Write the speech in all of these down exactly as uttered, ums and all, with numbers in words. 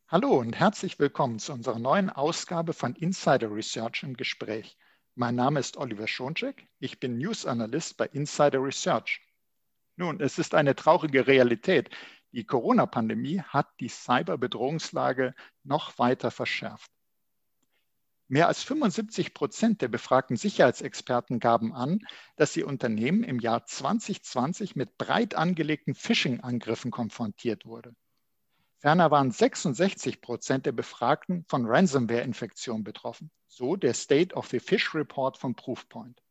Hallo und herzlich willkommen zu unserer neuen Ausgabe von Insider Research im Gespräch. Mein Name ist Oliver Schoncheck, ich bin News Analyst bei Insider Research. Nun, es ist eine traurige Realität. Die Corona-Pandemie hat die Cyberbedrohungslage noch weiter verschärft. Mehr als fünfundsiebzig Prozent der befragten Sicherheitsexperten gaben an, dass sie Unternehmen im Jahr zwanzig zwanzig mit breit angelegten Phishing-Angriffen konfrontiert wurde. Ferner waren sechsundsechzig Prozent der Befragten von Ransomware-Infektionen betroffen, so der State of the Phish Report von Proofpoint.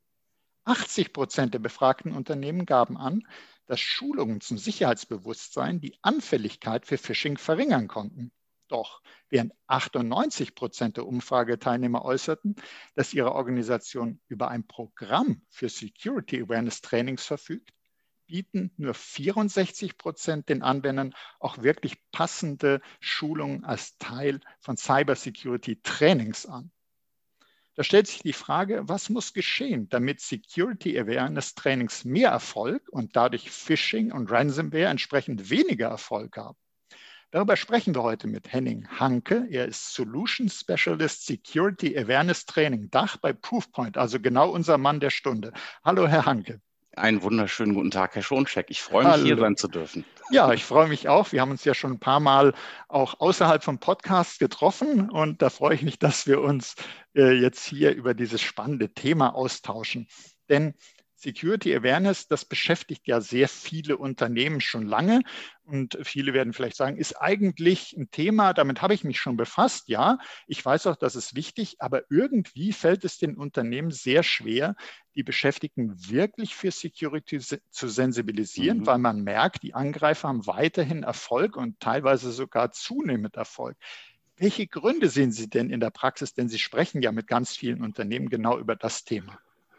achtzig Prozent der befragten Unternehmen gaben an, dass Schulungen zum Sicherheitsbewusstsein die Anfälligkeit für Phishing verringern konnten. Doch während achtundneunzig Prozent der Umfrageteilnehmer äußerten, dass ihre Organisation über ein Programm für Security Awareness Trainings verfügt, bieten nur vierundsechzig Prozent den Anwendern auch wirklich passende Schulungen als Teil von Cybersecurity Trainings an. Da stellt sich die Frage, was muss geschehen, damit Security Awareness Trainings mehr Erfolg und dadurch Phishing und Ransomware entsprechend weniger Erfolg haben? Darüber sprechen wir heute mit Henning Hanke. Er ist Solution Specialist Security Awareness Training Dach bei Proofpoint, also genau unser Mann der Stunde. Hallo, Herr Hanke. Einen wunderschönen guten Tag, Herr Schoncheck. Ich freue mich, Hallo. Hier sein zu dürfen. Ja, ich freue mich auch. Wir haben uns ja schon ein paar Mal auch außerhalb vom Podcast getroffen und da freue ich mich, dass wir uns äh, jetzt hier über dieses spannende Thema austauschen. Denn Security Awareness, das beschäftigt ja sehr viele Unternehmen schon lange und viele werden vielleicht sagen, ist eigentlich ein Thema, damit habe ich mich schon befasst. Ja, ich weiß auch, das ist wichtig, aber irgendwie fällt es den Unternehmen sehr schwer, die Beschäftigten wirklich für Security zu sensibilisieren, mhm. weil man merkt, die Angreifer haben weiterhin Erfolg und teilweise sogar zunehmend Erfolg. Welche Gründe sehen Sie denn in der Praxis? Denn Sie sprechen ja mit ganz vielen Unternehmen genau über das Thema.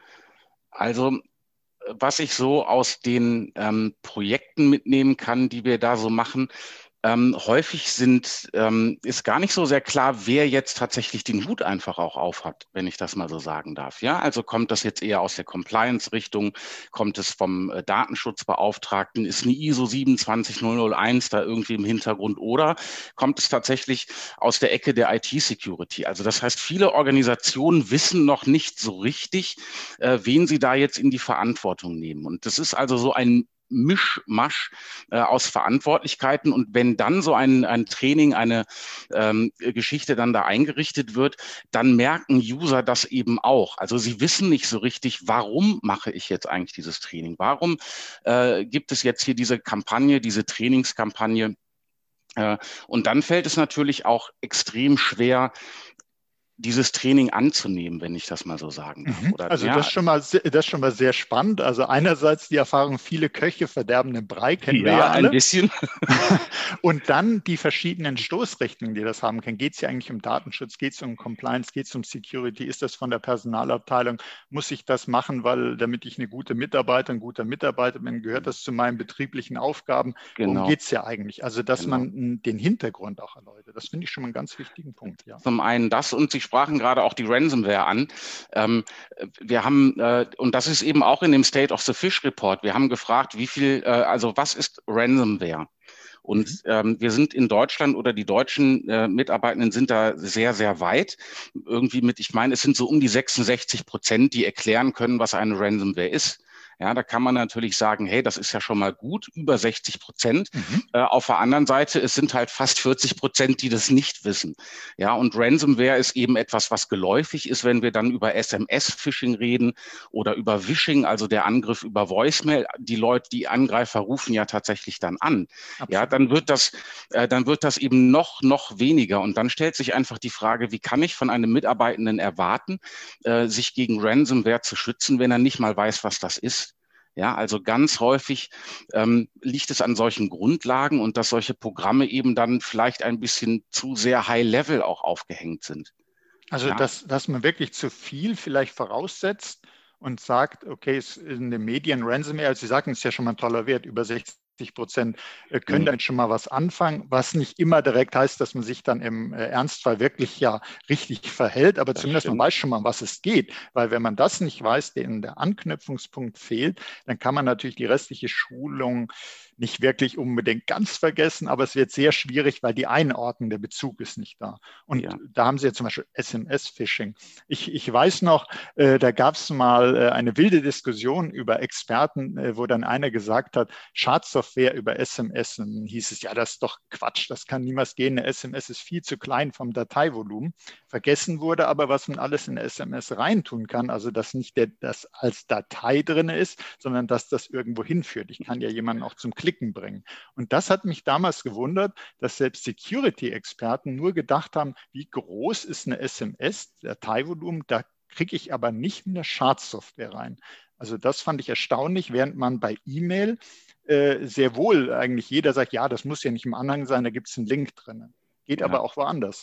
Also was ich so aus den ähm, Projekten mitnehmen kann, die wir da so machen, ähm, häufig sind, ähm, ist gar nicht so sehr klar, wer jetzt tatsächlich den Hut einfach auch aufhat, wenn ich das mal so sagen darf. Ja, also kommt das jetzt eher aus der Compliance-Richtung, kommt es vom äh, Datenschutzbeauftragten, ist eine I S O sieben zwei null null eins da irgendwie im Hintergrund oder kommt es tatsächlich aus der Ecke der I T-Security? Also das heißt, viele Organisationen wissen noch nicht so richtig, äh, wen sie da jetzt in die Verantwortung nehmen. Und das ist also so ein Mischmasch äh, aus Verantwortlichkeiten. Und wenn dann so ein, ein Training, eine ähm, Geschichte dann da eingerichtet wird, dann merken User das eben auch. Also sie wissen nicht so richtig, warum mache ich jetzt eigentlich dieses Training? Warum äh, gibt es jetzt hier diese Kampagne, diese Trainingskampagne? Äh, und dann fällt es natürlich auch extrem schwer, dieses Training anzunehmen, wenn ich das mal so sagen darf. Oder, also ja, das ist schon mal, das ist schon mal sehr spannend. Also einerseits die Erfahrung, viele Köche verderben den Brei, kennen ja, wir ja alle. Ein bisschen. Und dann die verschiedenen Stoßrichtungen, die das haben können. Geht es ja eigentlich um Datenschutz, geht es um Compliance, geht es um Security? Ist das von der Personalabteilung? Muss ich das machen, weil damit ich eine gute Mitarbeiter, ein guter Mitarbeiter bin, gehört das zu meinen betrieblichen Aufgaben? Genau. Worum geht es ja eigentlich? Also dass genau. man den Hintergrund auch erläutert. Das finde ich schon mal einen ganz wichtigen Punkt. Ja. Zum einen das und Sie sprachen gerade auch die Ransomware an. Ähm, wir haben, äh, und das ist eben auch in dem State of the Phish Report, wir haben gefragt, wie viel, äh, also was ist Ransomware? Und mhm. ähm, wir sind in Deutschland oder die deutschen äh, Mitarbeitenden sind da sehr, sehr weit. Irgendwie mit, ich meine, es sind so um die sechsundsechzig Prozent, die erklären können, was eine Ransomware ist. Ja, da kann man natürlich sagen, hey, das ist ja schon mal gut, über sechzig Prozent. Mhm. Äh, auf der anderen Seite, es sind halt fast vierzig Prozent, die das nicht wissen. Ja, und Ransomware ist eben etwas, was geläufig ist, wenn wir dann über S M S-Phishing reden oder über Vishing, also der Angriff über Voicemail. Die Leute, die Angreifer rufen ja tatsächlich dann an. Absolut. Ja, dann wird das, äh, dann wird das eben noch, noch weniger. Und dann stellt sich einfach die Frage, wie kann ich von einem Mitarbeitenden erwarten, äh, sich gegen Ransomware zu schützen, wenn er nicht mal weiß, was das ist? Ja, also ganz häufig ähm, liegt es an solchen Grundlagen und dass solche Programme eben dann vielleicht ein bisschen zu sehr high-level auch aufgehängt sind. Also, ja. dass, dass man wirklich zu viel vielleicht voraussetzt und sagt, okay, es ist in den Medien Ransomware, also Sie sagen, es ist ja schon mal ein toller Wert, über sechzig Prozent können damit schon mal was anfangen, was nicht immer direkt heißt, dass man sich dann im Ernstfall wirklich ja richtig verhält, aber das zumindest stimmt. Man weiß schon mal, um was es geht, weil wenn man das nicht weiß, der, der Anknüpfungspunkt fehlt, dann kann man natürlich die restliche Schulung nicht wirklich unbedingt ganz vergessen, aber es wird sehr schwierig, weil die Einordnung, der Bezug ist nicht da. Und ja. da haben Sie ja zum Beispiel S M S-Phishing. Ich, ich weiß noch, äh, da gab es mal äh, eine wilde Diskussion über Experten, äh, wo dann einer gesagt hat, Schadsoftware über S M S. Und dann hieß es, ja, das ist doch Quatsch, das kann niemals gehen. Eine S M S ist viel zu klein vom Dateivolumen. Vergessen wurde aber, was man alles in eine S M S reintun kann. Also, dass nicht der, das als Datei drin ist, sondern dass das irgendwo hinführt. Ich kann ja jemanden auch zum Klicken bringen. Und das hat mich damals gewundert, dass selbst Security-Experten nur gedacht haben, wie groß ist eine S M S, Dateivolumen, da kriege ich aber nicht eine Schadsoftware rein. Also das fand ich erstaunlich, während man bei E-Mail äh, sehr wohl eigentlich jeder sagt, ja, das muss ja nicht im Anhang sein, da gibt es einen Link drin. Geht ja. aber auch woanders.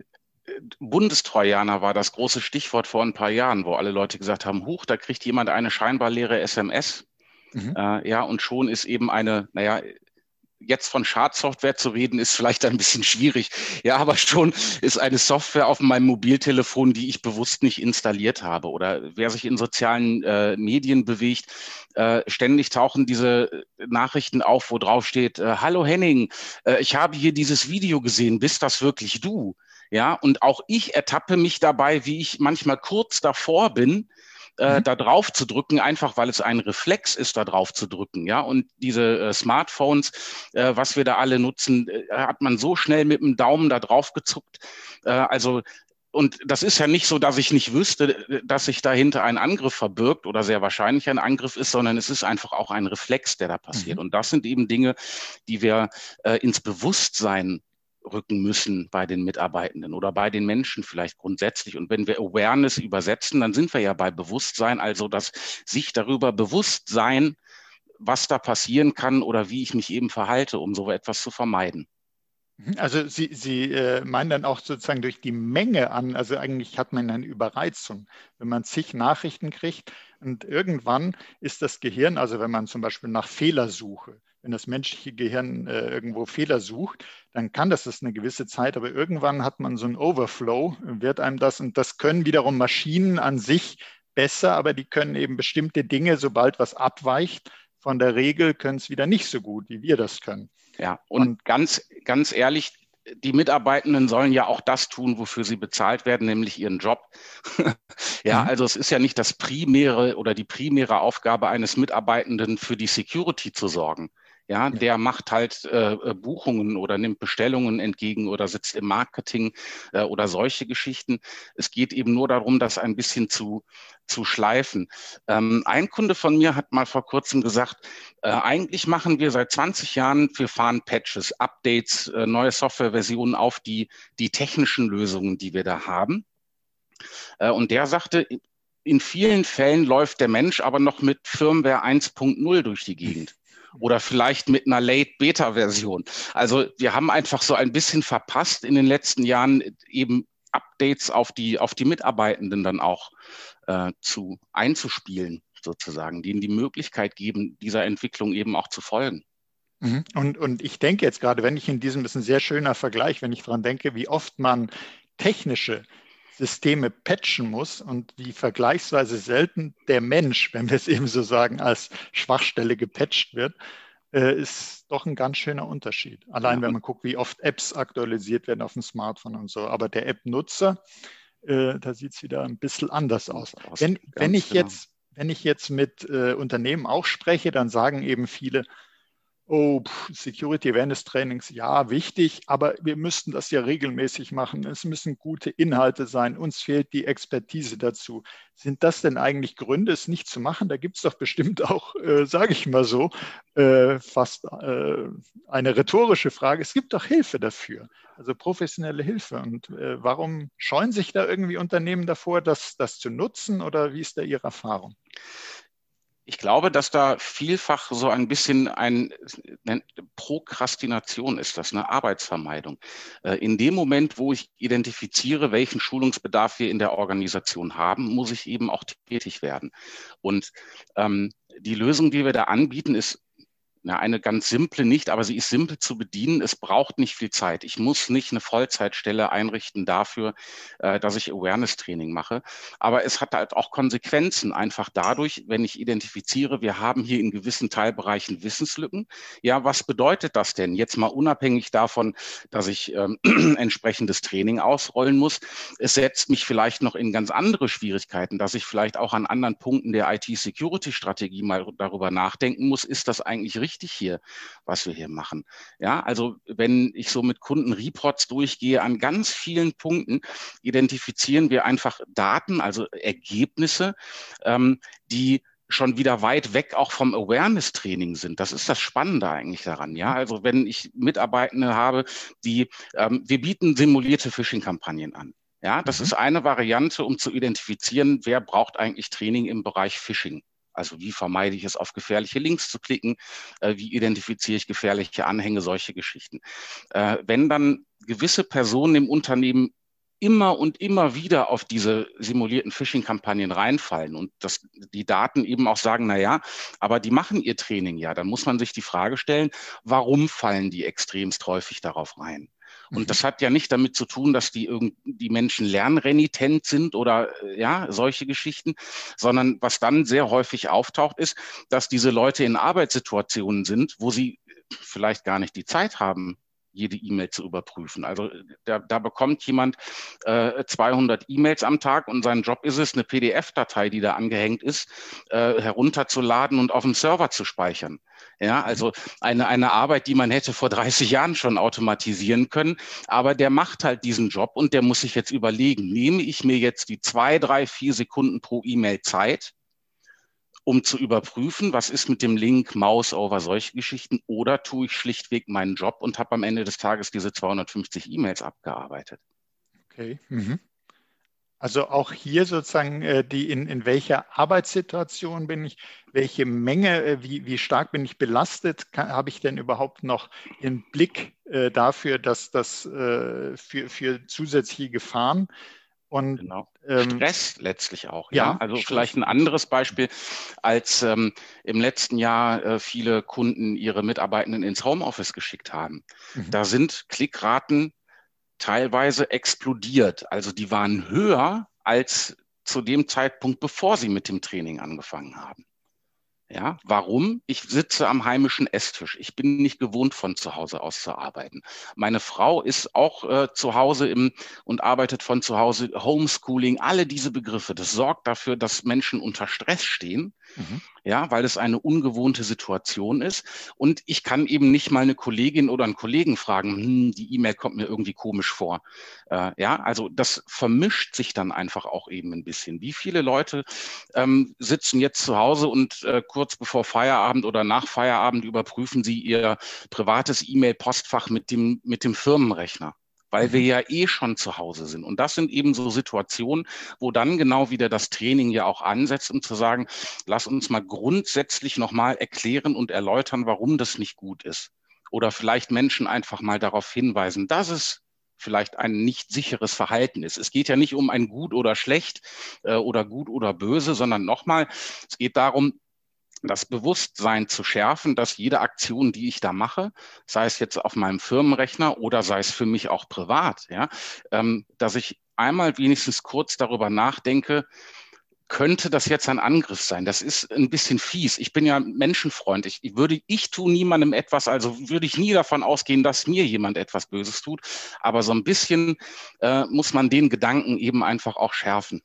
Bundestrojaner war das große Stichwort vor ein paar Jahren, wo alle Leute gesagt haben, huch, da kriegt jemand eine scheinbar leere S M S. Mhm. Äh, ja, und schon ist eben eine, naja, jetzt von Schadsoftware zu reden, ist vielleicht ein bisschen schwierig. Ja, aber schon ist eine Software auf meinem Mobiltelefon, die ich bewusst nicht installiert habe. Oder wer sich in sozialen äh, Medien bewegt, äh, ständig tauchen diese Nachrichten auf, wo drauf steht, äh, hallo Henning, äh, ich habe hier dieses Video gesehen, bist das wirklich du? Ja, und auch ich ertappe mich dabei, wie ich manchmal kurz davor bin, Äh, mhm. da drauf zu drücken, einfach weil es ein Reflex ist, da drauf zu drücken. Ja, und diese äh, Smartphones, äh, was wir da alle nutzen, äh, hat man so schnell mit dem Daumen da drauf gezuckt. Äh, also, und das ist ja nicht so, dass ich nicht wüsste, dass sich dahinter ein Angriff verbirgt oder sehr wahrscheinlich ein Angriff ist, sondern es ist einfach auch ein Reflex, der da passiert. Mhm. Und das sind eben Dinge, die wir äh, ins Bewusstsein rücken müssen bei den Mitarbeitenden oder bei den Menschen vielleicht grundsätzlich. Und wenn wir Awareness übersetzen, dann sind wir ja bei Bewusstsein, also das sich darüber bewusst sein, was da passieren kann oder wie ich mich eben verhalte, um so etwas zu vermeiden. Also Sie, Sie äh, meinen dann auch sozusagen durch die Menge an, also eigentlich hat man eine Überreizung, wenn man zig Nachrichten kriegt und irgendwann ist das Gehirn, also wenn man zum Beispiel nach Fehlersuche, wenn das menschliche Gehirn äh, irgendwo Fehler sucht, dann kann das das eine gewisse Zeit, aber irgendwann hat man so einen Overflow, wird einem das, und das können wiederum Maschinen an sich besser, aber die können eben bestimmte Dinge, sobald was abweicht von der Regel, können es wieder nicht so gut, wie wir das können. Ja, und, und ganz, ganz ehrlich, die Mitarbeitenden sollen ja auch das tun, wofür sie bezahlt werden, nämlich ihren Job. ja, mhm. also es ist ja nicht das primäre oder die primäre Aufgabe eines Mitarbeitenden, für die Security zu sorgen. Ja, ja. Der macht halt äh, Buchungen oder nimmt Bestellungen entgegen oder sitzt im Marketing äh, oder solche Geschichten. Es geht eben nur darum, das ein bisschen zu, zu schleifen. Ähm, ein Kunde von mir hat mal vor kurzem gesagt, äh, eigentlich machen wir seit zwanzig Jahren, wir fahren Patches, Updates, äh, neue Softwareversionen auf die, die technischen Lösungen, die wir da haben. Äh, und der sagte, in vielen Fällen läuft der Mensch aber noch mit Firmware eins Punkt null durch die Gegend. Oder vielleicht mit einer Late-Beta-Version. Also wir haben einfach so ein bisschen verpasst, in den letzten Jahren eben Updates auf die, auf die Mitarbeitenden dann auch äh, zu einzuspielen, sozusagen, die ihnen die Möglichkeit geben, dieser Entwicklung eben auch zu folgen. Und, und ich denke jetzt gerade, wenn ich in diesem, das ist ein sehr schöner Vergleich, wenn ich daran denke, wie oft man technische Systeme patchen muss und wie vergleichsweise selten der Mensch, wenn wir es eben so sagen, als Schwachstelle gepatcht wird, äh, ist doch ein ganz schöner Unterschied. Allein wenn man guckt, wie oft Apps aktualisiert werden auf dem Smartphone und so. Aber der App-Nutzer, äh, da sieht es wieder ein bisschen anders aus. Wenn, wenn, ich, jetzt, wenn ich jetzt mit äh, Unternehmen auch spreche, dann sagen eben viele, oh, Security Awareness Trainings, ja, wichtig, aber wir müssten das ja regelmäßig machen. Es müssen gute Inhalte sein. Uns fehlt die Expertise dazu. Sind das denn eigentlich Gründe, es nicht zu machen? Da gibt es doch bestimmt auch, äh, sage ich mal so, äh, fast äh, eine rhetorische Frage. Es gibt doch Hilfe dafür, also professionelle Hilfe. Und äh, warum scheuen sich da irgendwie Unternehmen davor, das, das zu nutzen? Oder wie ist da Ihre Erfahrung? Ich glaube, dass da vielfach so ein bisschen ein eine Prokrastination ist, das eine Arbeitsvermeidung. In dem Moment, wo ich identifiziere, welchen Schulungsbedarf wir in der Organisation haben, muss ich eben auch tätig werden. Und ähm, die Lösung, die wir da anbieten, ist Ja, eine ganz simple nicht, aber sie ist simpel zu bedienen. Es braucht nicht viel Zeit. Ich muss nicht eine Vollzeitstelle einrichten dafür, äh, dass ich Awareness-Training mache. Aber es hat halt auch Konsequenzen, einfach dadurch, wenn ich identifiziere, wir haben hier in gewissen Teilbereichen Wissenslücken. Ja, was bedeutet das denn? Jetzt mal unabhängig davon, dass ich ähm, entsprechendes Training ausrollen muss. Es setzt mich vielleicht noch in ganz andere Schwierigkeiten, dass ich vielleicht auch an anderen Punkten der I T-Security-Strategie mal darüber nachdenken muss, ist das eigentlich richtig hier, was wir hier machen? Ja, also wenn ich so mit Kunden Reports durchgehe, an ganz vielen Punkten identifizieren wir einfach Daten, also Ergebnisse, ähm, die schon wieder weit weg auch vom Awareness-Training sind. Das ist das Spannende eigentlich daran. Ja, also wenn ich Mitarbeitende habe, die, ähm, wir bieten simulierte Phishing-Kampagnen an. Ja, das mhm. ist eine Variante, um zu identifizieren, wer braucht eigentlich Training im Bereich Phishing. Also wie vermeide ich es, auf gefährliche Links zu klicken? Äh, wie identifiziere ich gefährliche Anhänge, solche Geschichten. Äh, wenn dann gewisse Personen im Unternehmen immer und immer wieder auf diese simulierten Phishing-Kampagnen reinfallen und dass die Daten eben auch sagen, na ja, aber die machen ihr Training ja, dann muss man sich die Frage stellen, warum fallen die extremst häufig darauf rein? Und das hat ja nicht damit zu tun, dass die, die Menschen lernrenitent sind oder ja, solche Geschichten, sondern was dann sehr häufig auftaucht, ist, dass diese Leute in Arbeitssituationen sind, wo sie vielleicht gar nicht die Zeit haben, jede E-Mail zu überprüfen. Also da, da bekommt jemand äh, zweihundert E-Mails am Tag und sein Job ist es, eine P D F-Datei, die da angehängt ist, äh, herunterzuladen und auf dem Server zu speichern. Ja, also eine, eine Arbeit, die man hätte vor dreißig Jahren schon automatisieren können. Aber der macht halt diesen Job und der muss sich jetzt überlegen, nehme ich mir jetzt die zwei, drei, vier Sekunden pro E-Mail Zeit, um zu überprüfen, was ist mit dem Link, Mouse over, solche Geschichten, oder tue ich schlichtweg meinen Job und habe am Ende des Tages diese zweihundertfünfzig E-Mails abgearbeitet. Okay. Mhm. Also auch hier sozusagen äh, die in, in welcher Arbeitssituation bin ich, welche Menge, äh, wie, wie stark bin ich belastet, habe ich denn überhaupt noch einen Blick äh, dafür, dass das äh, für, für zusätzliche Gefahren und genau. ähm, Stress letztlich auch, ja. ja. Also Stress. Vielleicht ein anderes Beispiel, als ähm, im letzten Jahr äh, viele Kunden ihre Mitarbeitenden ins Homeoffice geschickt haben. Mhm. Da sind Klickraten teilweise explodiert. Also die waren höher als zu dem Zeitpunkt, bevor sie mit dem Training angefangen haben. Ja, warum? Ich sitze am heimischen Esstisch. Ich bin nicht gewohnt, von zu Hause aus zu arbeiten. Meine Frau ist auch äh, zu Hause im, und arbeitet von zu Hause. Homeschooling, alle diese Begriffe. Das sorgt dafür, dass Menschen unter Stress stehen. Mhm. Ja, weil es eine ungewohnte Situation ist. Und ich kann eben nicht mal eine Kollegin oder einen Kollegen fragen, hm, die E-Mail kommt mir irgendwie komisch vor. Äh, ja, also das vermischt sich dann einfach auch eben ein bisschen. Wie viele Leute ähm, sitzen jetzt zu Hause und äh, kurz bevor Feierabend oder nach Feierabend überprüfen sie ihr privates E-Mail-Postfach mit dem, mit dem Firmenrechner? Weil wir ja eh schon zu Hause sind. Und das sind eben so Situationen, wo dann genau wieder das Training ja auch ansetzt, um zu sagen, lass uns mal grundsätzlich nochmal erklären und erläutern, warum das nicht gut ist. Oder vielleicht Menschen einfach mal darauf hinweisen, dass es vielleicht ein nicht sicheres Verhalten ist. Es geht ja nicht um ein gut oder schlecht äh, oder gut oder böse, sondern nochmal, es geht darum, das Bewusstsein zu schärfen, dass jede Aktion, die ich da mache, sei es jetzt auf meinem Firmenrechner oder sei es für mich auch privat, ja, ähm, dass ich einmal wenigstens kurz darüber nachdenke, könnte das jetzt ein Angriff sein? Das ist ein bisschen fies. Ich bin ja Menschenfreund. Ich, ich würde, ich tue niemandem etwas, also würde ich nie davon ausgehen, dass mir jemand etwas Böses tut. Aber so ein bisschen äh, muss man den Gedanken eben einfach auch schärfen.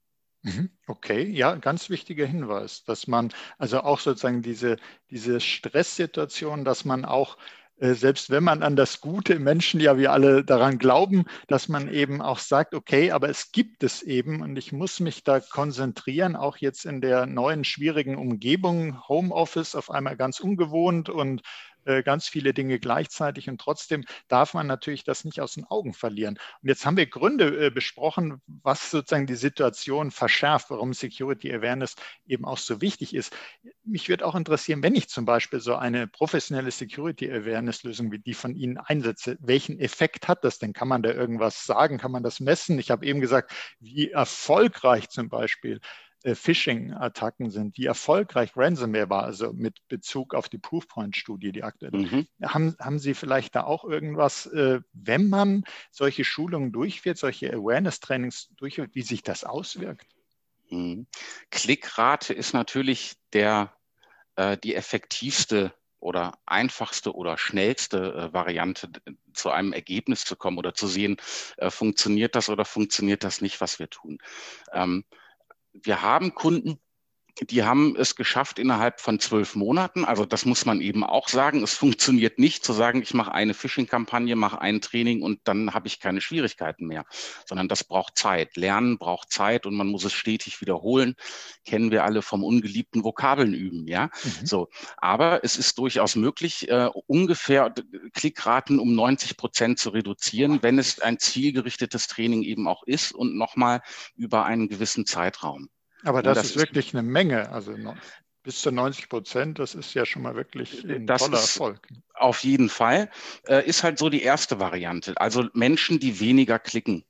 Okay, ja, ganz wichtiger Hinweis, dass man also auch sozusagen diese, diese Stresssituation, dass man auch, äh, selbst wenn man an das Gute im Menschen, ja wir alle daran glauben, dass man eben auch sagt, okay, aber es gibt es eben und ich muss mich da konzentrieren, auch jetzt in der neuen schwierigen Umgebung, Homeoffice auf einmal ganz ungewohnt und ganz viele Dinge gleichzeitig und trotzdem darf man natürlich das nicht aus den Augen verlieren. Und jetzt haben wir Gründe äh, besprochen, was sozusagen die Situation verschärft, warum Security Awareness eben auch so wichtig ist. Mich würde auch interessieren, wenn ich zum Beispiel so eine professionelle Security Awareness Lösung wie die von Ihnen einsetze, welchen Effekt hat das denn? Kann man da irgendwas sagen? Kann man das messen? Ich habe eben gesagt, wie erfolgreich zum Beispiel äh, Phishing-Attacken sind, wie erfolgreich Ransomware war, also mit Bezug auf die Proofpoint-Studie, die aktuelle. Mhm. Haben, haben Sie vielleicht da auch irgendwas, äh, wenn man solche Schulungen durchführt, solche Awareness-Trainings durchführt, wie sich das auswirkt? Mhm. Klickrate ist natürlich der, äh, die effektivste oder einfachste oder schnellste äh, Variante, zu einem Ergebnis zu kommen oder zu sehen, äh, funktioniert das oder funktioniert das nicht, was wir tun. Ähm, wir haben Kunden, die haben es geschafft innerhalb von zwölf Monaten. Also das muss man eben auch sagen. Es funktioniert nicht zu sagen, ich mache eine Phishing-Kampagne, mache ein Training und dann habe ich keine Schwierigkeiten mehr, sondern das braucht Zeit. Lernen braucht Zeit und man muss es stetig wiederholen. Kennen wir alle vom ungeliebten Vokabeln üben, ja. Mhm. So, aber es ist durchaus möglich, äh, ungefähr Klickraten um neunzig Prozent zu reduzieren, wenn es ein zielgerichtetes Training eben auch ist und nochmal über einen gewissen Zeitraum. Aber Ja, das das ist ist, wirklich eine Menge, also no, bis zu neunzig Prozent, das ist ja schon mal wirklich ein das toller ist Erfolg. auf jeden Fall, äh, ist halt so die erste Variante. Also Menschen, die weniger klicken.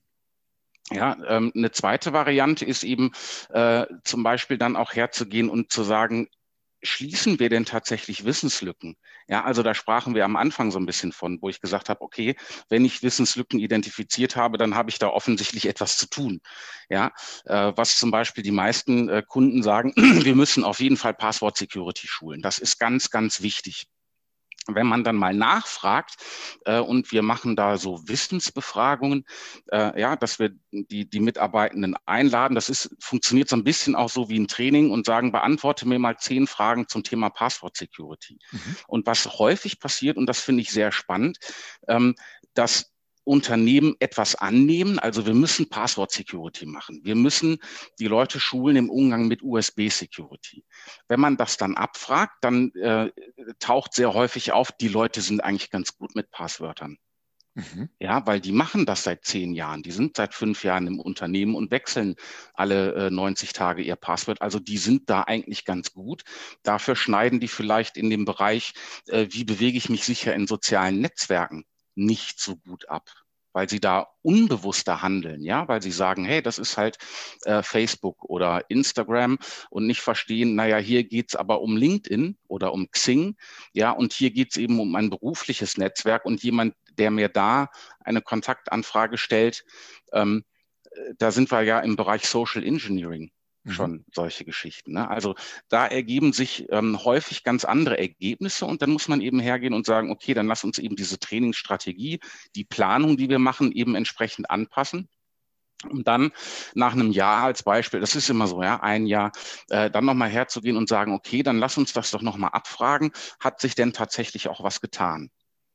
Ja, ähm, eine zweite Variante ist eben äh, zum Beispiel dann auch herzugehen und zu sagen, schließen wir denn tatsächlich Wissenslücken? Ja, also da sprachen wir am Anfang so ein bisschen von, wo ich gesagt habe, okay, wenn ich Wissenslücken identifiziert habe, dann habe ich da offensichtlich etwas zu tun. Ja, äh, was zum Beispiel die meisten äh, Kunden sagen, wir müssen auf jeden Fall Passwort Security schulen. Das ist ganz, ganz wichtig. Wenn man dann mal nachfragt äh, und wir machen da so Wissensbefragungen, äh, ja, dass wir die, die Mitarbeitenden einladen, das ist, funktioniert so ein bisschen auch so wie ein Training und sagen, beantworte mir mal zehn Fragen zum Thema Passwort Security. Mhm. Und was häufig passiert, und das finde ich sehr spannend, ähm, dass Unternehmen etwas annehmen. Also wir müssen Passwort Security machen. Wir müssen die Leute schulen im Umgang mit U S B Security. Wenn man das dann abfragt, dann äh, taucht sehr häufig auf, die Leute sind eigentlich ganz gut mit Passwörtern. Mhm. Ja, weil die machen das seit zehn Jahren. Die sind seit fünf Jahren im Unternehmen und wechseln alle äh, neunzig Tage ihr Passwort. Also die sind da eigentlich ganz gut. Dafür schneiden die vielleicht in dem Bereich, äh, wie bewege ich mich sicher in sozialen Netzwerken, nicht so gut ab, weil sie da unbewusster handeln, ja, weil sie sagen, hey, das ist halt äh, Facebook oder Instagram und nicht verstehen, naja, hier geht's aber um LinkedIn oder um Xing, ja, und hier geht's eben um ein berufliches Netzwerk und jemand, der mir da eine Kontaktanfrage stellt, ähm, da sind wir ja im Bereich Social Engineering schon mhm. solche Geschichten. Ne? Also da ergeben sich ähm, häufig ganz andere Ergebnisse und dann muss man eben hergehen und sagen, okay, dann lass uns eben diese Trainingsstrategie, die Planung, die wir machen, eben entsprechend anpassen. Und dann nach einem Jahr als Beispiel, das ist immer so, ja, ein Jahr, äh, dann nochmal herzugehen und sagen, okay, dann lass uns das doch nochmal abfragen. Hat sich denn tatsächlich auch was getan?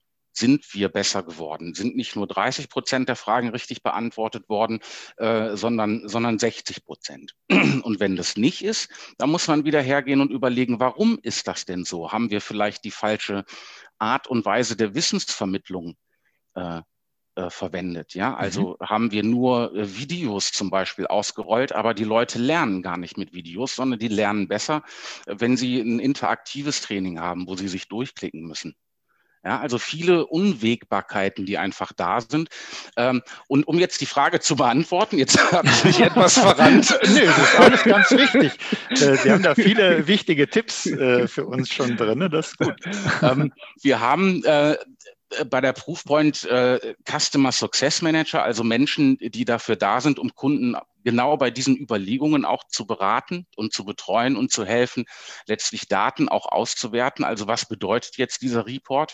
Sind wir besser geworden? Sind nicht nur dreißig Prozent der Fragen richtig beantwortet worden, äh, sondern, sondern sechzig Prozent. Und wenn das nicht ist, dann muss man wieder hergehen und überlegen, warum ist das denn so? Haben wir vielleicht die falsche Art und Weise der Wissensvermittlung äh, äh, verwendet? Ja, also mhm. haben wir nur äh, Videos zum Beispiel ausgerollt, aber die Leute lernen gar nicht mit Videos, sondern die lernen besser, wenn sie ein interaktives Training haben, wo sie sich durchklicken müssen. Ja, also viele Unwägbarkeiten, die einfach da sind. Ähm, und um jetzt die Frage zu beantworten, jetzt habe ich mich etwas verrannt. Nö, das ist alles ganz wichtig. Äh, Sie haben da viele wichtige Tipps äh, für uns schon drin, das ist gut. Ähm, wir haben äh, bei der Proofpoint äh, Customer Success Manager, also Menschen, die dafür da sind, um Kunden genau bei diesen Überlegungen auch zu beraten und zu betreuen und zu helfen, letztlich Daten auch auszuwerten. Also was bedeutet jetzt dieser Report?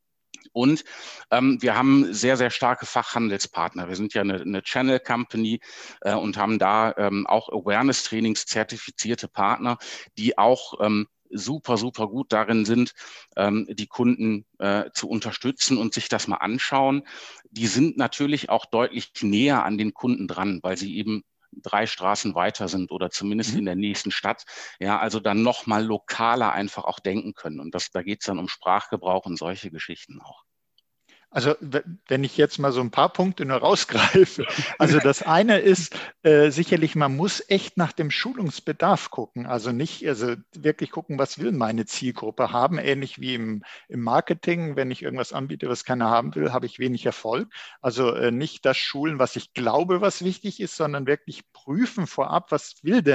Und ähm, wir haben sehr, sehr starke Fachhandelspartner. Wir sind ja eine, eine Channel Company äh, und haben da ähm, auch Awareness-Trainings zertifizierte Partner, die auch ähm, super, super gut darin sind, ähm, die Kunden äh, zu unterstützen und sich das mal anschauen. Die sind natürlich auch deutlich näher an den Kunden dran, weil sie eben drei Straßen weiter sind oder zumindest mhm. in der nächsten Stadt, ja, also dann nochmal lokaler einfach auch denken können. Und das, da geht es dann um Sprachgebrauch und solche Geschichten auch. Also wenn ich jetzt mal so ein paar Punkte nur rausgreife. Also das eine ist äh, sicherlich, man muss echt nach dem Schulungsbedarf gucken. Also nicht, also wirklich gucken, was will meine Zielgruppe haben. Ähnlich wie im, im Marketing, wenn ich irgendwas anbiete, was keiner haben will, habe ich wenig Erfolg. Also äh, nicht das schulen, was ich glaube, was wichtig ist, sondern wirklich prüfen vorab, was will denn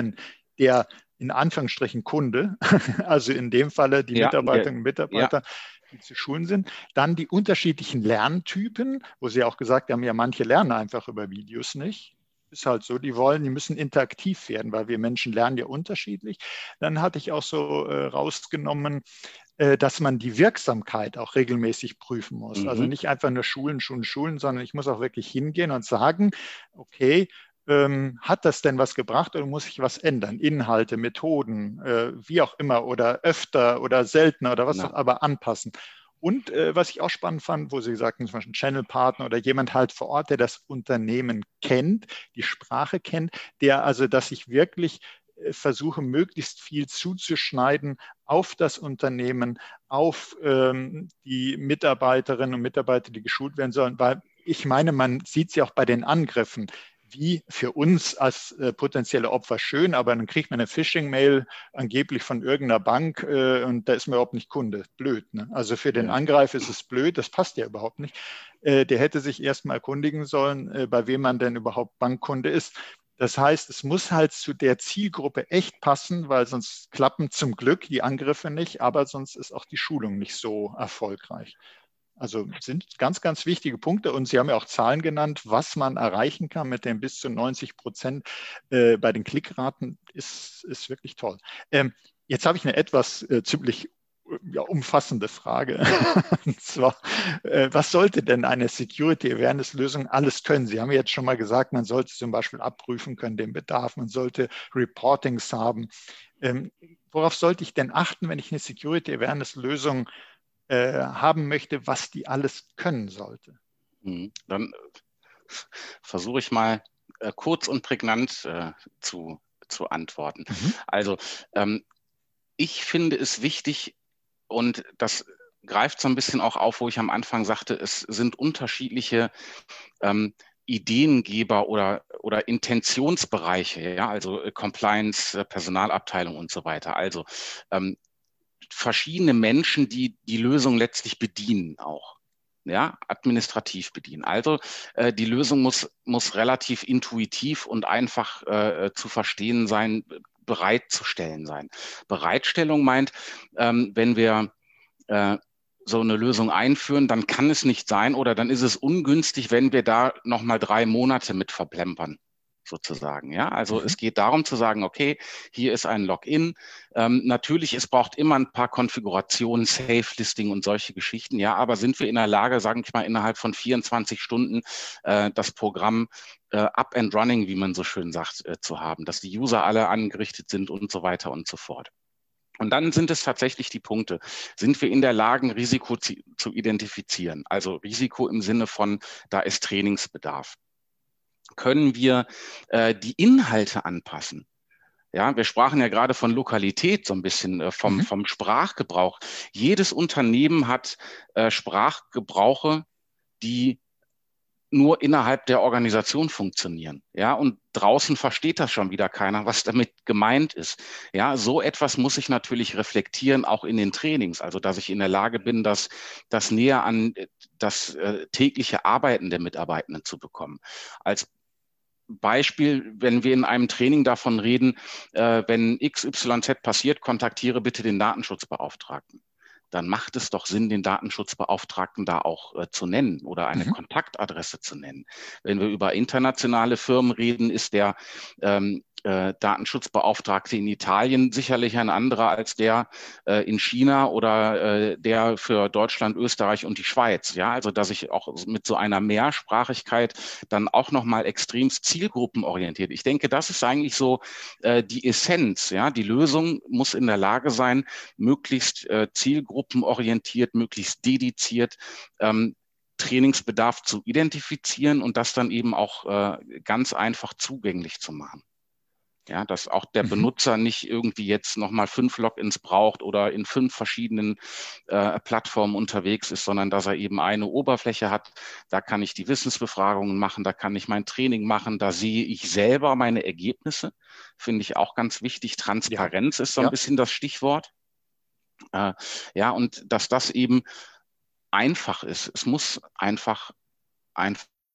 der in Anführungsstrichen Kunde, also in dem Falle die Ja, Mitarbeiterinnen und ja. Mitarbeiter, die zu schulen sind. Dann die unterschiedlichen Lerntypen, wo Sie auch gesagt haben, ja, manche lernen einfach über Videos nicht. Ist halt so, die wollen, die müssen interaktiv werden, weil wir Menschen lernen ja unterschiedlich. Dann hatte ich auch so äh, rausgenommen, äh, dass man die Wirksamkeit auch regelmäßig prüfen muss. Also Mhm. nicht einfach nur Schulen, Schulen, Schulen, sondern ich muss auch wirklich hingehen und sagen, okay, ähm, hat das denn was gebracht oder muss ich was ändern? Inhalte, Methoden, äh, wie auch immer oder öfter oder seltener oder was Ja. auch aber anpassen. Und äh, was ich auch spannend fand, wo Sie sagten, zum Beispiel ein Channel-Partner oder jemand halt vor Ort, der das Unternehmen kennt, die Sprache kennt, der also, dass ich wirklich äh, versuche, möglichst viel zuzuschneiden auf das Unternehmen, auf ähm, die Mitarbeiterinnen und Mitarbeiter, die geschult werden sollen, weil ich meine, man sieht es ja auch bei den Angriffen, wie für uns als äh, potenzielle Opfer schön, aber dann kriegt man eine Phishing-Mail angeblich von irgendeiner Bank äh, und da ist man überhaupt nicht Kunde. Blöd. Ne? Also für den Ja. Angreifer ist es blöd, das passt ja überhaupt nicht. Äh, der hätte sich erstmal erkundigen sollen, äh, bei wem man denn überhaupt Bankkunde ist. Das heißt, es muss halt zu der Zielgruppe echt passen, weil sonst klappen zum Glück die Angriffe nicht, aber sonst ist auch die Schulung nicht so erfolgreich. Also sind ganz, ganz wichtige Punkte und Sie haben ja auch Zahlen genannt, was man erreichen kann mit den bis zu neunzig Prozent äh, bei den Klickraten, ist, ist wirklich toll. Ähm, jetzt habe ich eine etwas äh, ziemlich ja, umfassende Frage. Und zwar, äh, was sollte denn eine Security-Awareness-Lösung alles können? Sie haben ja jetzt schon mal gesagt, man sollte zum Beispiel abprüfen können den Bedarf, man sollte Reportings haben. Ähm, worauf sollte ich denn achten, wenn ich eine Security-Awareness-Lösung äh, haben möchte, was die alles können sollte? Mhm. Dann versuche ich mal äh, kurz und prägnant äh, zu, zu antworten. Mhm. Also ähm, ich finde es wichtig, und das greift so ein bisschen auch auf, wo ich am Anfang sagte, es sind unterschiedliche ähm, Ideengeber oder, oder Intentionsbereiche, ja, also äh, Compliance, äh, Personalabteilung und so weiter. Also ähm, verschiedene Menschen, die die Lösung letztlich bedienen auch. Ja, administrativ bedienen. Also äh, die Lösung muss, muss relativ intuitiv und einfach äh, zu verstehen sein, bereitzustellen sein. Bereitstellung meint, ähm, wenn wir äh, so eine Lösung einführen, dann kann es nicht sein oder dann ist es ungünstig, wenn wir da nochmal drei Monate mit verplempern, sozusagen. Ja, also Mhm. es geht darum zu sagen, okay, hier ist ein Login. Ähm, natürlich, es braucht immer ein paar Konfigurationen, Safe-Listing und solche Geschichten. Ja, aber sind wir in der Lage, sagen ich mal, innerhalb von vierundzwanzig Stunden äh, das Programm äh, up and running, wie man so schön sagt, äh, zu haben, dass die User alle angerichtet sind und so weiter und so fort. Und dann sind es tatsächlich die Punkte. Sind wir in der Lage, Risiko zu, zu identifizieren? Also Risiko im Sinne von, da ist Trainingsbedarf. Können wir äh, die Inhalte anpassen? Ja, wir sprachen ja gerade von Lokalität, so ein bisschen äh, vom, Mhm. vom Sprachgebrauch. Jedes Unternehmen hat äh, Sprachgebrauche, die nur innerhalb der Organisation funktionieren. Ja, und draußen versteht das schon wieder keiner, was damit gemeint ist. Ja, so etwas muss ich natürlich reflektieren, auch in den Trainings. Also, dass ich in der Lage bin, das, das näher an das äh, tägliche Arbeiten der Mitarbeitenden zu bekommen. Als Beispiel, wenn wir in einem Training davon reden, äh, wenn X Y Z passiert, kontaktiere bitte den Datenschutzbeauftragten. Dann macht es doch Sinn, den Datenschutzbeauftragten da auch äh, zu nennen oder eine Mhm. Kontaktadresse zu nennen. Wenn wir über internationale Firmen reden, ist der ähm, äh, Datenschutzbeauftragte in Italien sicherlich ein anderer als der äh, in China oder äh, der für Deutschland, Österreich und die Schweiz. Ja, also dass ich auch mit so einer Mehrsprachigkeit dann auch nochmal extremst zielgruppenorientiert. Ich denke, das ist eigentlich so äh, die Essenz. Ja, die Lösung muss in der Lage sein, möglichst äh, zielgruppenorientiert, möglichst dediziert ähm, Trainingsbedarf zu identifizieren und das dann eben auch äh, ganz einfach zugänglich zu machen. Ja, dass auch der Mhm. Benutzer nicht irgendwie jetzt nochmal fünf Logins braucht oder in fünf verschiedenen äh, Plattformen unterwegs ist, sondern dass er eben eine Oberfläche hat. Da kann ich die Wissensbefragungen machen, da kann ich mein Training machen, da sehe ich selber meine Ergebnisse. Finde ich auch ganz wichtig. Ja, Transparenz ist so ein ja. bisschen das Stichwort. Äh, ja, und dass das eben einfach ist. Es muss einfach einfach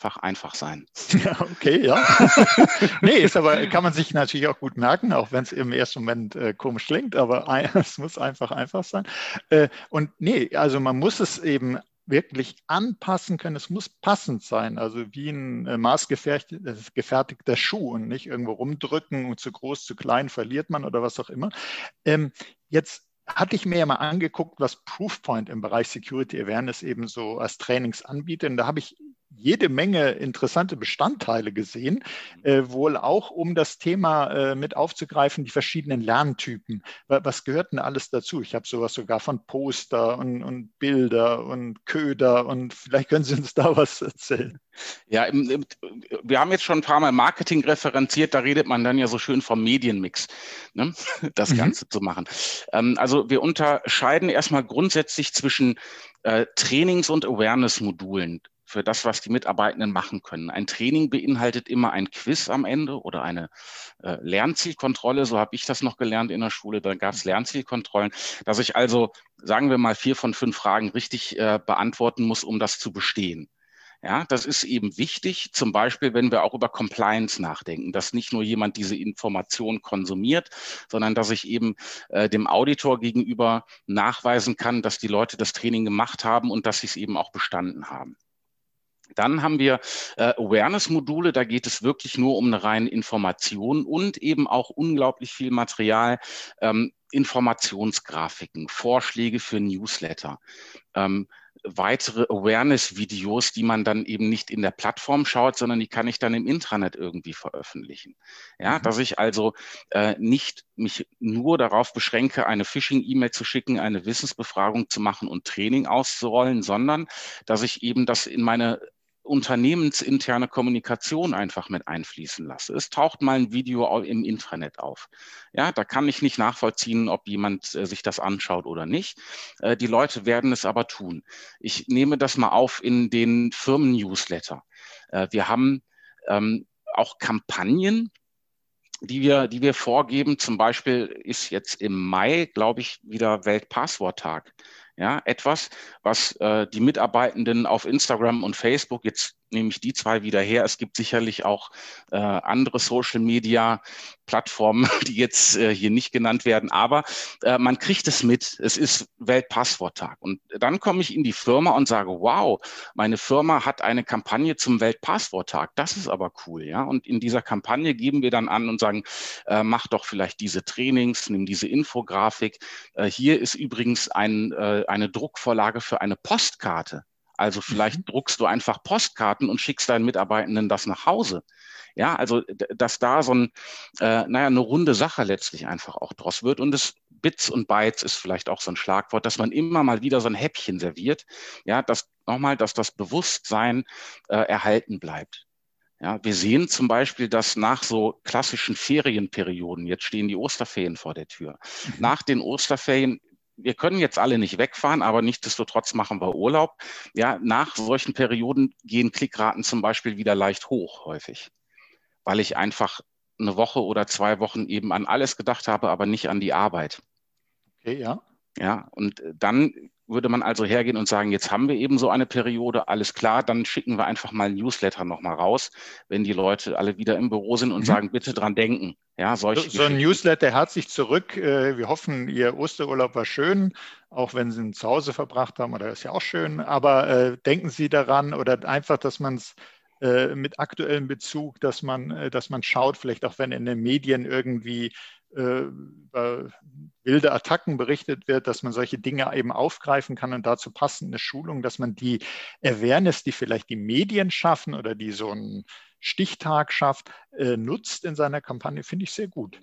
einfach, einfach sein. Ja, okay, ja. Nee, ist aber, kann man sich natürlich auch gut merken, auch wenn es im ersten Moment äh, komisch klingt, aber ein, es muss einfach einfach sein. Äh, und nee, also man muss es eben wirklich anpassen können. Es muss passend sein, also wie ein äh, maßgefertigter Schuh und nicht irgendwo rumdrücken und zu groß, zu klein verliert man oder was auch immer. Ähm, jetzt hatte ich mir ja mal angeguckt, was Proofpoint im Bereich Security Awareness eben so als Trainings anbietet. Und da habe ich jede Menge interessante Bestandteile gesehen, äh, wohl auch um das Thema äh, mit aufzugreifen, die verschiedenen Lerntypen. Was gehört denn alles dazu? Ich habe sowas sogar von Poster und, und Bilder und Köder und vielleicht können Sie uns da was erzählen. Ja, im, im, wir haben jetzt schon ein paar Mal Marketing referenziert, da redet man dann ja so schön vom Medienmix, ne? Das mhm. Ganze zu machen. Ähm, also wir unterscheiden erstmal grundsätzlich zwischen äh, Trainings- und Awareness-Modulen für das, was die Mitarbeitenden machen können. Ein Training beinhaltet immer ein Quiz am Ende oder eine äh, Lernzielkontrolle, so habe ich das noch gelernt in der Schule, da gab es Lernzielkontrollen, dass ich also, sagen wir mal, vier von fünf Fragen richtig äh, beantworten muss, um das zu bestehen. Ja, das ist eben wichtig, zum Beispiel, wenn wir auch über Compliance nachdenken, dass nicht nur jemand diese Information konsumiert, sondern dass ich eben äh, dem Auditor gegenüber nachweisen kann, dass die Leute das Training gemacht haben und dass sie es eben auch bestanden haben. Dann haben wir äh, Awareness-Module, da geht es wirklich nur um eine reine Information und eben auch unglaublich viel Material, ähm, Informationsgrafiken, Vorschläge für Newsletter, ähm, weitere Awareness-Videos, die man dann eben nicht in der Plattform schaut, sondern die kann ich dann im Intranet irgendwie veröffentlichen. Ja, mhm. Dass ich also äh, nicht mich nur darauf beschränke, eine Phishing-E-Mail zu schicken, eine Wissensbefragung zu machen und Training auszurollen, sondern dass ich eben das in meine unternehmensinterne Kommunikation einfach mit einfließen lasse. Es taucht mal ein Video im Intranet auf. Ja, da kann ich nicht nachvollziehen, ob jemand äh, sich das anschaut oder nicht. Äh, die Leute werden es aber tun. Ich nehme das mal auf in den Firmen-Newsletter. Äh, wir haben ähm, auch Kampagnen, die wir, die wir vorgeben. Zum Beispiel ist jetzt im Mai, glaube ich, wieder Weltpassworttag. Ja, etwas, was äh, die Mitarbeitenden auf Instagram und Facebook, jetzt nehme ich die zwei wieder her, es gibt sicherlich auch äh, andere Social-Media-Plattformen, die jetzt äh, hier nicht genannt werden, aber äh, man kriegt es mit, es ist Weltpassworttag. Und dann komme ich in die Firma und sage, wow, meine Firma hat eine Kampagne zum Weltpassworttag, das ist aber cool. Ja? Und in dieser Kampagne geben wir dann an und sagen, äh, mach doch vielleicht diese Trainings, nimm diese Infografik. Äh, hier ist übrigens ein äh, eine Druckvorlage für eine Postkarte. Also vielleicht mhm. druckst du einfach Postkarten und schickst deinen Mitarbeitenden das nach Hause. Ja, also dass da so ein, äh, naja, eine runde Sache letztlich einfach auch draus wird. Und das Bits und Bytes ist vielleicht auch so ein Schlagwort, dass man immer mal wieder so ein Häppchen serviert. Ja, dass nochmal, dass das Bewusstsein äh, erhalten bleibt. Ja, wir sehen zum Beispiel, dass nach so klassischen Ferienperioden, jetzt stehen die Osterferien vor der Tür, mhm. nach den Osterferien, wir können jetzt alle nicht wegfahren, aber nichtsdestotrotz machen wir Urlaub. Ja, nach solchen Perioden gehen Klickraten zum Beispiel wieder leicht hoch häufig, weil ich einfach eine Woche oder zwei Wochen eben an alles gedacht habe, aber nicht an die Arbeit. Okay, ja. Ja, und dann würde man also hergehen und sagen, jetzt haben wir eben so eine Periode, alles klar, dann schicken wir einfach mal ein Newsletter nochmal raus, wenn die Leute alle wieder im Büro sind und mhm. sagen, bitte dran denken. Ja, solche so, so ein Newsletter, herzlich zurück. Wir hoffen, Ihr Osterurlaub war schön, auch wenn Sie ihn zu Hause verbracht haben, oder ist ja auch schön, aber äh, denken Sie daran oder einfach, dass man es äh, mit aktuellem Bezug, dass man, äh, dass man schaut, vielleicht auch wenn in den Medien irgendwie äh, über wilde Attacken berichtet wird, dass man solche Dinge eben aufgreifen kann und dazu passend eine Schulung, dass man die Awareness, die vielleicht die Medien schaffen oder die so einen Stichtag schafft, äh, nutzt in seiner Kampagne, finde ich sehr gut.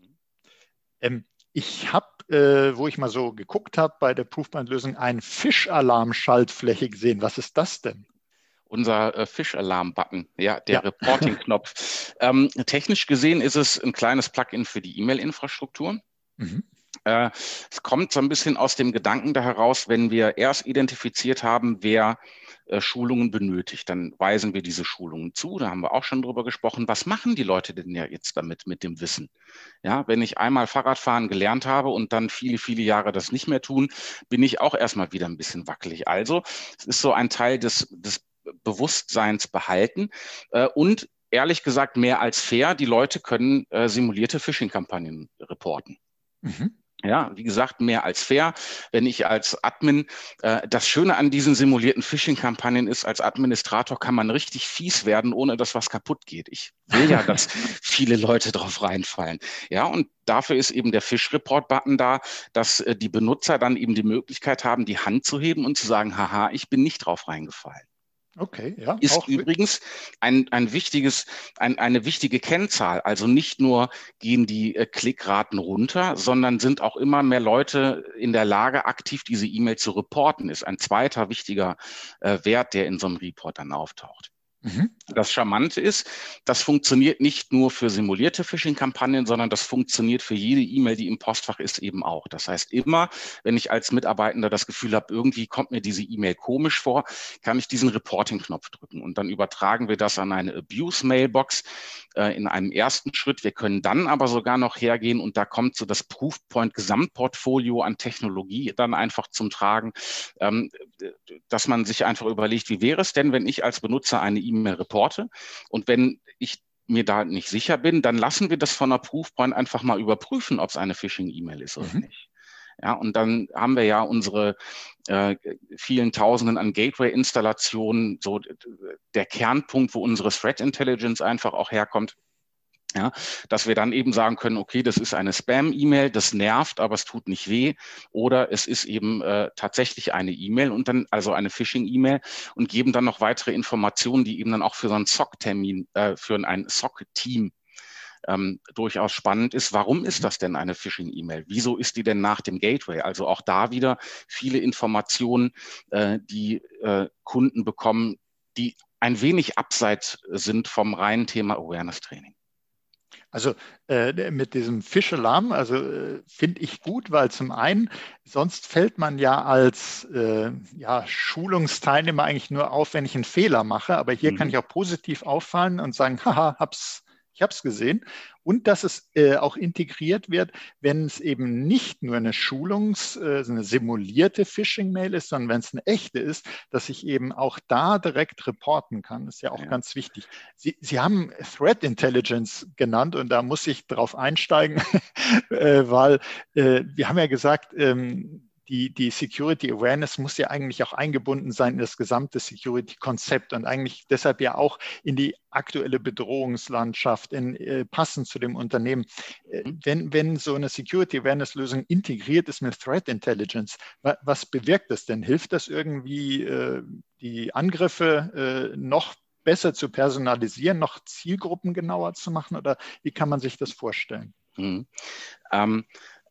Ähm, ich habe, äh, wo ich mal so geguckt habe bei der Proofpoint-Lösung, einen Fischalarm-Schaltfläche gesehen. Was ist das denn? Unser äh, Fischalarm-Button, ja, der ja. Reporting-Knopf. Ähm, technisch gesehen ist es ein kleines Plugin für die E-Mail-Infrastruktur. Mhm. Äh, es kommt so ein bisschen aus dem Gedanken da heraus, wenn wir erst identifiziert haben, wer äh, Schulungen benötigt, dann weisen wir diese Schulungen zu. Da haben wir auch schon drüber gesprochen. Was machen die Leute denn ja jetzt damit, mit dem Wissen? Ja, wenn ich einmal Fahrradfahren gelernt habe und dann viele, viele Jahre das nicht mehr tun, bin ich auch erstmal wieder ein bisschen wackelig. Also es ist so ein Teil des, des Bewusstseins behalten äh, und ehrlich gesagt mehr als fair, die Leute können äh, simulierte Phishing-Kampagnen reporten. Mhm. Ja, wie gesagt, mehr als fair. Wenn ich als Admin, äh, das Schöne an diesen simulierten Phishing-Kampagnen ist, als Administrator kann man richtig fies werden, ohne dass was kaputt geht. Ich will ja, dass viele Leute drauf reinfallen. Ja, und dafür ist eben der Phish-Report-Button da, dass äh, die Benutzer dann eben die Möglichkeit haben, die Hand zu heben und zu sagen, haha, ich bin nicht drauf reingefallen. Okay, ja. Ist auch übrigens ein, ein wichtiges, ein, eine wichtige Kennzahl. Also nicht nur gehen die äh, Klickraten runter, sondern sind auch immer mehr Leute in der Lage, aktiv diese E-Mail zu reporten. Ist ein zweiter wichtiger äh, Wert, der in so einem Report dann auftaucht. Mhm. Das Charmante ist, das funktioniert nicht nur für simulierte Phishing-Kampagnen, sondern das funktioniert für jede E-Mail, die im Postfach ist, eben auch. Das heißt, immer, wenn ich als Mitarbeitender das Gefühl habe, irgendwie kommt mir diese E-Mail komisch vor, kann ich diesen Reporting-Knopf drücken und dann übertragen wir das an eine Abuse-Mailbox äh, in einem ersten Schritt. Wir können dann aber sogar noch hergehen und da kommt so das Proofpoint-Gesamtportfolio an Technologie dann einfach zum Tragen, ähm, dass man sich einfach überlegt, wie wäre es denn, wenn ich als Benutzer eine E-Mail reporte und wenn ich mir da nicht sicher bin, dann lassen wir das von der Proofpoint einfach mal überprüfen, ob es eine Phishing-E-Mail ist oder mhm. nicht. Ja, und dann haben wir ja unsere äh, vielen Tausenden an Gateway-Installationen, so der Kernpunkt, wo unsere Threat Intelligence einfach auch herkommt. Ja, dass wir dann eben sagen können, okay, das ist eine Spam-E-Mail, das nervt, aber es tut nicht weh. Oder es ist eben äh, tatsächlich eine E-Mail und dann, also eine Phishing-E-Mail und geben dann noch weitere Informationen, die eben dann auch für so einen S O C-Termin, äh, für ein S O C-Team ähm, durchaus spannend ist. Warum ist das denn eine Phishing-E-Mail? Wieso ist die denn nach dem Gateway? Also auch da wieder viele Informationen, äh, die äh, Kunden bekommen, die ein wenig abseits sind vom reinen Thema Awareness-Training. Also äh, mit diesem Fisch-Alarm, also äh, finde ich gut, weil zum einen, sonst fällt man ja als äh, ja, Schulungsteilnehmer eigentlich nur auf, wenn ich einen Fehler mache. Aber hier mhm. kann ich auch positiv auffallen und sagen, haha, hab's, ich habe es gesehen. Und dass es äh, auch integriert wird, wenn es eben nicht nur eine Schulungs-, äh, eine simulierte Phishing-Mail ist, sondern wenn es eine echte ist, dass ich eben auch da direkt reporten kann. Das ist ja auch ja. ganz wichtig. Sie, Sie haben Threat Intelligence genannt und da muss ich drauf einsteigen, äh, weil äh, wir haben ja gesagt, ähm, Die, die Security Awareness muss ja eigentlich auch eingebunden sein in das gesamte Security-Konzept und eigentlich deshalb ja auch in die aktuelle Bedrohungslandschaft, in, äh, passend zu dem Unternehmen. Äh, wenn, wenn so eine Security Awareness-Lösung integriert ist mit Threat Intelligence, wa, was bewirkt das denn? Hilft das irgendwie, äh, die Angriffe äh, noch besser zu personalisieren, noch zielgruppengenauer zu machen oder wie kann man sich das vorstellen? Hm. Ähm,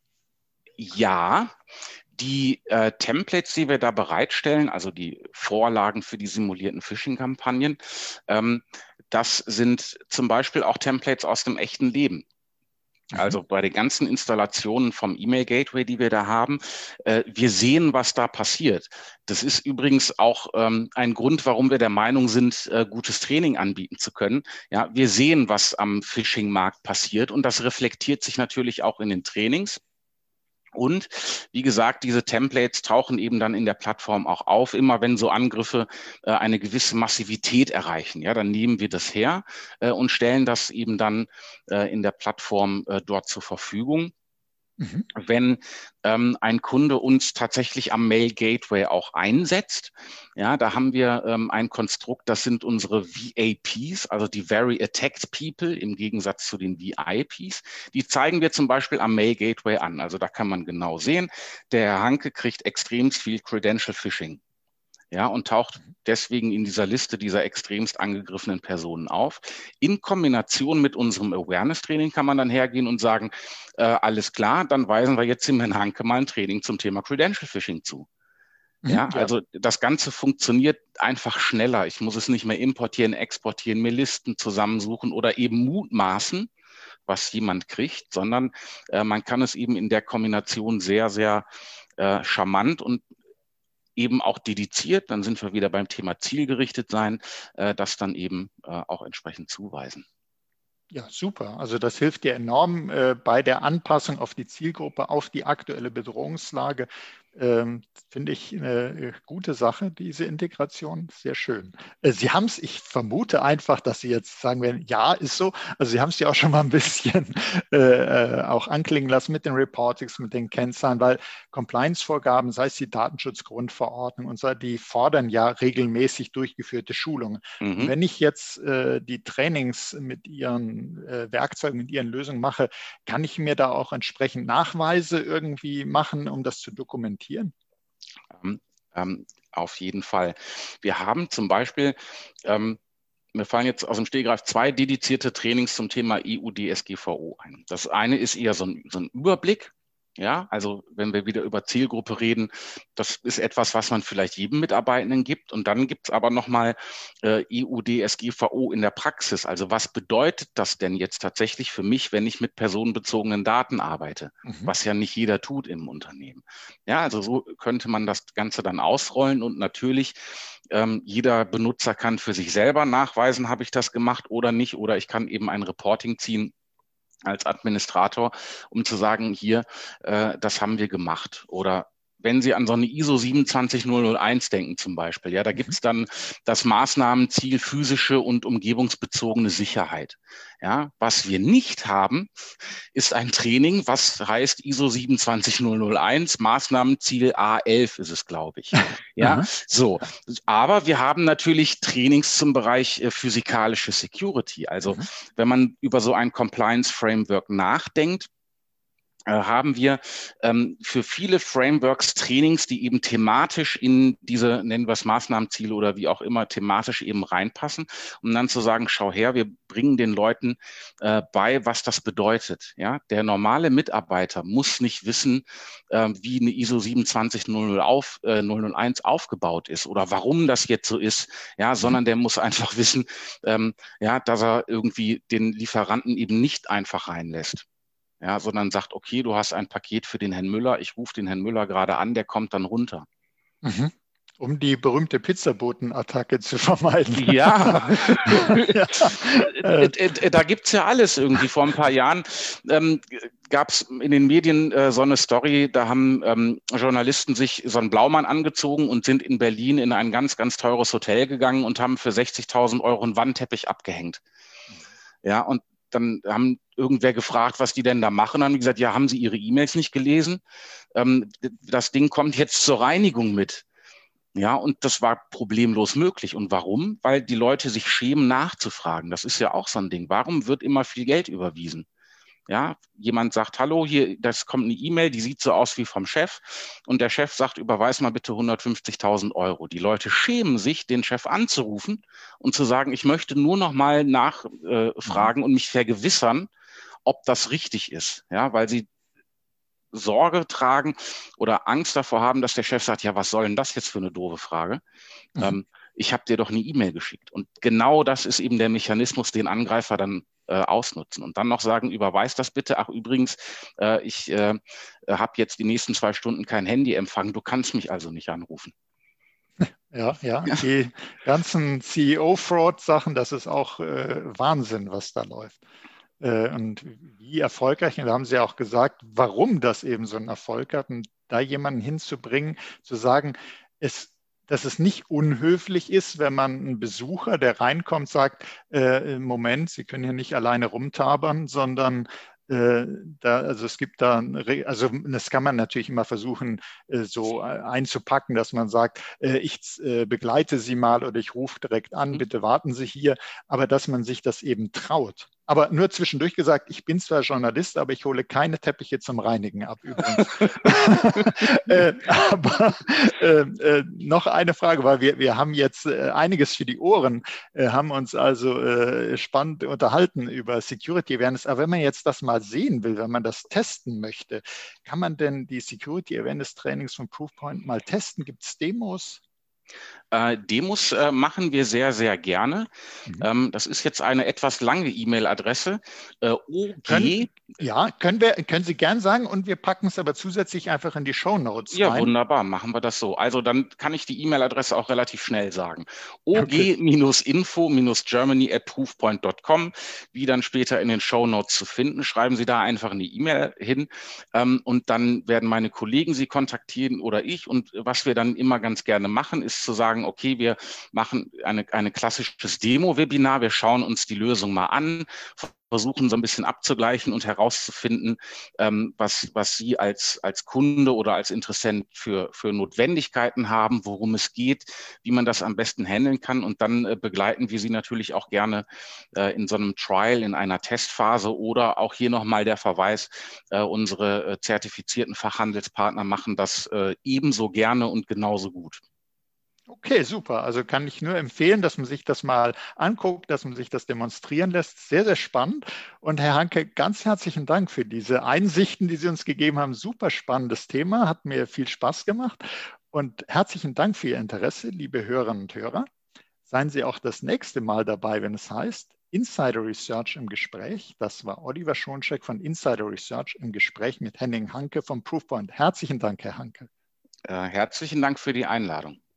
ja, Die äh, Templates, die wir da bereitstellen, also die Vorlagen für die simulierten Phishing-Kampagnen, ähm, das sind zum Beispiel auch Templates aus dem echten Leben. Also bei den ganzen Installationen vom E-Mail-Gateway, die wir da haben, äh, wir sehen, was da passiert. Das ist übrigens auch ähm, ein Grund, warum wir der Meinung sind, äh, gutes Training anbieten zu können. Ja, wir sehen, was am Phishing-Markt passiert und das reflektiert sich natürlich auch in den Trainings. Und wie gesagt, diese Templates tauchen eben dann in der Plattform auch auf, immer wenn so Angriffe äh, eine gewisse Massivität erreichen. Ja, dann nehmen wir das her äh, und stellen das eben dann äh, in der Plattform äh, dort zur Verfügung. Mhm. Wenn ähm, ein Kunde uns tatsächlich am Mail Gateway auch einsetzt, ja, da haben wir ähm, ein Konstrukt, das sind unsere V A Ps, also die Very Attacked People im Gegensatz zu den V I Ps. Die zeigen wir zum Beispiel am Mail Gateway an. Also da kann man genau sehen, der Herr Hanke kriegt extrem viel Credential Phishing. Ja, und taucht deswegen in dieser Liste dieser extremst angegriffenen Personen auf. In Kombination mit unserem Awareness-Training kann man dann hergehen und sagen, äh, alles klar, dann weisen wir jetzt dem Herrn Hanke mal ein Training zum Thema Credential Phishing zu. Mhm, ja, ja, also das Ganze funktioniert einfach schneller. Ich muss es nicht mehr importieren, exportieren, mir Listen zusammensuchen oder eben mutmaßen, was jemand kriegt, sondern äh, man kann es eben in der Kombination sehr, sehr äh, charmant und eben auch dediziert, dann sind wir wieder beim Thema zielgerichtet sein, äh, das dann eben äh, auch entsprechend zuweisen. Ja, super. Also das hilft dir enorm äh, bei der Anpassung auf die Zielgruppe, auf die aktuelle Bedrohungslage. Ähm, finde ich eine gute Sache, diese Integration. Sehr schön. Äh, Sie haben es, ich vermute einfach, dass Sie jetzt sagen werden, ja, ist so. Also Sie haben es ja auch schon mal ein bisschen äh, äh, auch anklingen lassen mit den Reportings, mit den Kennzahlen, weil Compliance-Vorgaben, sei es die Datenschutzgrundverordnung und so, die fordern ja regelmäßig durchgeführte Schulungen. Und Mhm. wenn ich jetzt äh, die Trainings mit Ihren äh, Werkzeugen, mit Ihren Lösungen mache, kann ich mir da auch entsprechend Nachweise irgendwie machen, um das zu dokumentieren? Ähm, ähm, auf jeden Fall. Wir haben zum Beispiel, ähm, mir fallen jetzt aus dem Stegreif zwei dedizierte Trainings zum Thema E U D S G V O ein. Das eine ist eher so ein, so ein Überblick. Ja, also wenn wir wieder über Zielgruppe reden, das ist etwas, was man vielleicht jedem Mitarbeitenden gibt. Und dann gibt es aber nochmal äh, E U D S G V O in der Praxis. Also was bedeutet das denn jetzt tatsächlich für mich, wenn ich mit personenbezogenen Daten arbeite? Mhm. Was ja nicht jeder tut im Unternehmen. Ja, also so könnte man das Ganze dann ausrollen und natürlich ähm, jeder Benutzer kann für sich selber nachweisen, habe ich das gemacht oder nicht, oder ich kann eben ein Reporting ziehen als Administrator, um zu sagen, hier, äh, das haben wir gemacht. Oder wenn Sie an so eine I S O siebenundzwanzigtausendeins denken zum Beispiel, ja, da gibt es dann das Maßnahmenziel physische und umgebungsbezogene Sicherheit. Ja, was wir nicht haben, ist ein Training, was heißt I S O siebenundzwanzigtausendeins, Maßnahmenziel A elf ist es, glaube ich. Ja, Aha. so. Aber wir haben natürlich Trainings zum Bereich äh, physikalische Security. Also Mhm. wenn man über so ein Compliance Framework nachdenkt, äh, haben wir ähm, für viele Frameworks Trainings, die eben thematisch in diese, nennen wir es Maßnahmenziele oder wie auch immer, thematisch eben reinpassen, um dann zu sagen, schau her, wir bringen den Leuten äh, bei, was das bedeutet. Ja? Der normale Mitarbeiter muss nicht wissen, äh, wie eine I S O siebenundzwanzigtausendeins auf, äh, null null eins aufgebaut ist oder warum das jetzt so ist, ja, sondern der muss einfach wissen, ähm, ja, dass er irgendwie den Lieferanten eben nicht einfach reinlässt. Ja, sondern sagt, okay, du hast ein Paket für den Herrn Müller, ich rufe den Herrn Müller gerade an, der kommt dann runter. Mhm. Um die berühmte Pizzaboten-Attacke zu vermeiden. Ja, Ja. Äh, da gibt es ja alles irgendwie. Vor ein paar Jahren ähm, gab es in den Medien äh, so eine Story, da haben ähm, Journalisten sich so einen Blaumann angezogen und sind in Berlin in ein ganz, ganz teures Hotel gegangen und haben für sechzigtausend Euro einen Wandteppich abgehängt. Ja, und dann haben irgendwer gefragt, was die denn da machen. Dann haben die gesagt, ja, haben Sie Ihre E-Mails nicht gelesen? Ähm, das Ding kommt jetzt zur Reinigung mit. Ja, und das war problemlos möglich. Und warum? Weil die Leute sich schämen, nachzufragen. Das ist ja auch so ein Ding. Warum wird immer viel Geld überwiesen? Ja, jemand sagt, hallo, hier, das kommt eine E-Mail, die sieht so aus wie vom Chef. Und der Chef sagt, überweis mal bitte hundertfünfzigtausend Euro. Die Leute schämen sich, den Chef anzurufen und zu sagen, ich möchte nur noch mal nachfragen äh, und mich vergewissern, ob das richtig ist. Ja, weil sie Sorge tragen oder Angst davor haben, dass der Chef sagt, ja, was soll denn das jetzt für eine doofe Frage? mhm. Ähm, ich habe dir doch eine E-Mail geschickt. Und genau das ist eben der Mechanismus, den Angreifer dann äh, ausnutzen. Und dann noch sagen, überweis das bitte. Ach, übrigens, äh, ich äh, habe jetzt die nächsten zwei Stunden kein Handyempfang. Du kannst mich also nicht anrufen. Ja, ja, die ganzen C E O-Fraud-Sachen, das ist auch äh, Wahnsinn, was da läuft. Äh, und wie erfolgreich, und da haben Sie auch gesagt, warum das eben so einen Erfolg hat, und da jemanden hinzubringen, zu sagen, es, dass es nicht unhöflich ist, wenn man einen Besucher, der reinkommt, sagt, äh, Moment, Sie können hier nicht alleine rumtabern, sondern äh, da, also es gibt da, also das kann man natürlich immer versuchen, äh, so einzupacken, dass man sagt, äh, ich äh, begleite Sie mal oder ich rufe direkt an, Mhm. bitte warten Sie hier, aber dass man sich das eben traut. Aber nur zwischendurch gesagt, ich bin zwar Journalist, aber ich hole keine Teppiche zum Reinigen ab, übrigens. äh, aber äh, äh, noch eine Frage, weil wir, wir haben jetzt äh, einiges für die Ohren, äh, haben uns also äh, spannend unterhalten über Security Awareness. Aber wenn man jetzt das mal sehen will, wenn man das testen möchte, kann man denn die Security Awareness Trainings von Proofpoint mal testen? Gibt es Demos? Äh, Demos äh, machen wir sehr, sehr gerne. Mhm. Ähm, das ist jetzt eine etwas lange E-Mail-Adresse. Äh, O G. Können, ja, können, wir, können Sie gern sagen, und wir packen es aber zusätzlich einfach in die Shownotes ja, rein. Ja, wunderbar, machen wir das so. Also dann kann ich die E-Mail-Adresse auch relativ schnell sagen. o g Info Germany at proofpoint Punkt com, wie dann später in den Shownotes zu finden. Schreiben Sie da einfach eine E-Mail hin ähm, und dann werden meine Kollegen Sie kontaktieren oder ich. Und was wir dann immer ganz gerne machen, ist zu sagen, okay, wir machen eine, eine klassisches Demo-Webinar, wir schauen uns die Lösung mal an, versuchen so ein bisschen abzugleichen und herauszufinden, ähm, was, was Sie als, als Kunde oder als Interessent für, für Notwendigkeiten haben, worum es geht, wie man das am besten handeln kann. Und dann äh, begleiten wir Sie natürlich auch gerne äh, in so einem Trial, in einer Testphase, oder auch hier nochmal der Verweis, äh, unsere äh, zertifizierten Fachhandelspartner machen das äh, ebenso gerne und genauso gut. Okay, super. Also kann ich nur empfehlen, dass man sich das mal anguckt, dass man sich das demonstrieren lässt. Sehr, sehr spannend. Und Herr Hanke, ganz herzlichen Dank für diese Einsichten, die Sie uns gegeben haben. Super spannendes Thema, hat mir viel Spaß gemacht. Und herzlichen Dank für Ihr Interesse, liebe Hörerinnen und Hörer. Seien Sie auch das nächste Mal dabei, wenn es heißt Insider Research im Gespräch. Das war Oliver Schoncheck von Insider Research im Gespräch mit Henning Hanke vom Proofpoint. Herzlichen Dank, Herr Hanke. Äh, herzlichen Dank für die Einladung.